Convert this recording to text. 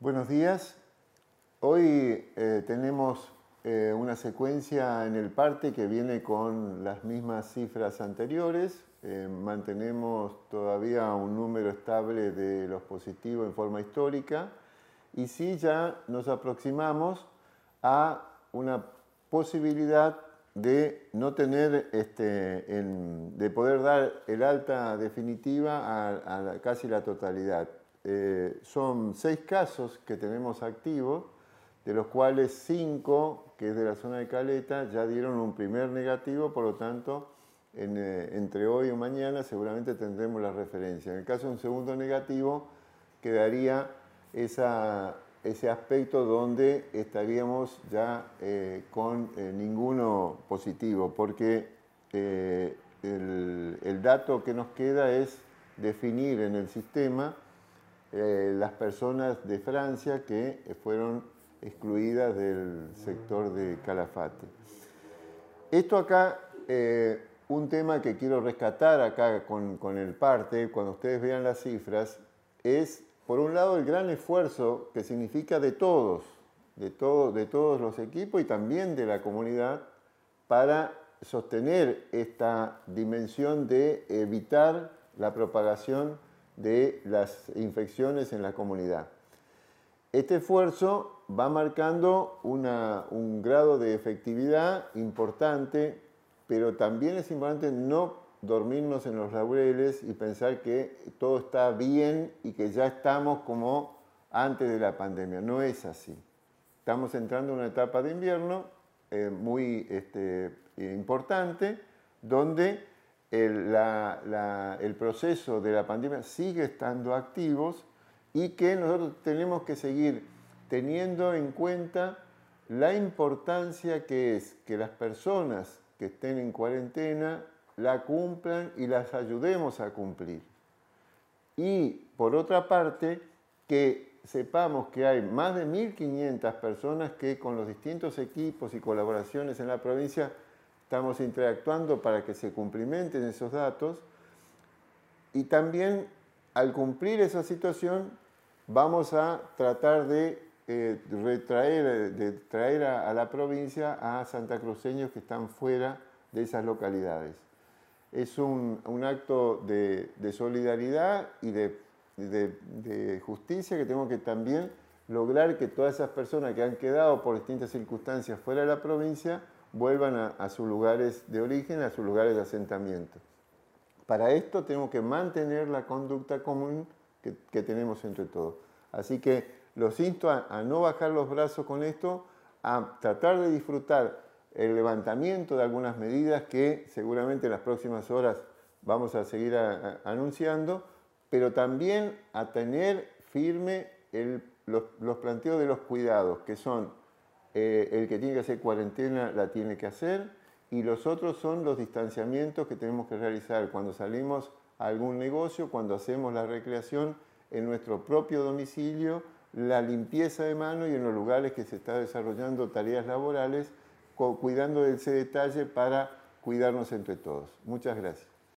Buenos días. Hoy tenemos una secuencia en el parte que viene con las mismas cifras anteriores. Mantenemos todavía un número estable de los positivos en forma histórica y sí ya nos aproximamos a una posibilidad de no tener, de poder dar el alta definitiva a casi la totalidad. Son 6 casos que tenemos activos, de los cuales 5, que es de la zona de Caleta, ya dieron un primer negativo, por lo tanto, entre hoy o mañana seguramente tendremos la referencia. En el caso de un segundo negativo, quedaría ese aspecto donde estaríamos ya con ninguno positivo, porque el dato que nos queda es definir en el sistema las personas de Francia que fueron excluidas del sector de Calafate. Esto acá, un tema que quiero rescatar acá con el parte, cuando ustedes vean las cifras, es por un lado el gran esfuerzo que significa de todos los equipos y también de la comunidad para sostener esta dimensión de evitar la propagación de las infecciones en la comunidad. Este esfuerzo va marcando un grado de efectividad importante, pero también es importante no dormirnos en los laureles y pensar que todo está bien y que ya estamos como antes de la pandemia. No es así. Estamos entrando en una etapa de invierno muy importante, donde el proceso de la pandemia sigue estando activos y que nosotros tenemos que seguir teniendo en cuenta la importancia que es que las personas que estén en cuarentena la cumplan y las ayudemos a cumplir. Y por otra parte, que sepamos que hay más de 1.500 personas que con los distintos equipos y colaboraciones en la provincia estamos interactuando para que se cumplimenten esos datos y también al cumplir esa situación vamos a tratar de traer a la provincia a santacruceños que están fuera de esas localidades. Es un acto de solidaridad y de justicia que tenemos que también lograr que todas esas personas que han quedado por distintas circunstancias fuera de la provincia vuelvan a sus lugares de origen, a sus lugares de asentamiento. Para esto tenemos que mantener la conducta común que tenemos entre todos. Así que los insto a no bajar los brazos con esto, a tratar de disfrutar el levantamiento de algunas medidas que seguramente en las próximas horas vamos a seguir anunciando, pero también a tener firme los planteos de los cuidados, que son el que tiene que hacer cuarentena la tiene que hacer y los otros son los distanciamientos que tenemos que realizar cuando salimos a algún negocio, cuando hacemos la recreación en nuestro propio domicilio, la limpieza de manos y en los lugares que se está desarrollando tareas laborales, cuidando de ese detalle para cuidarnos entre todos. Muchas gracias.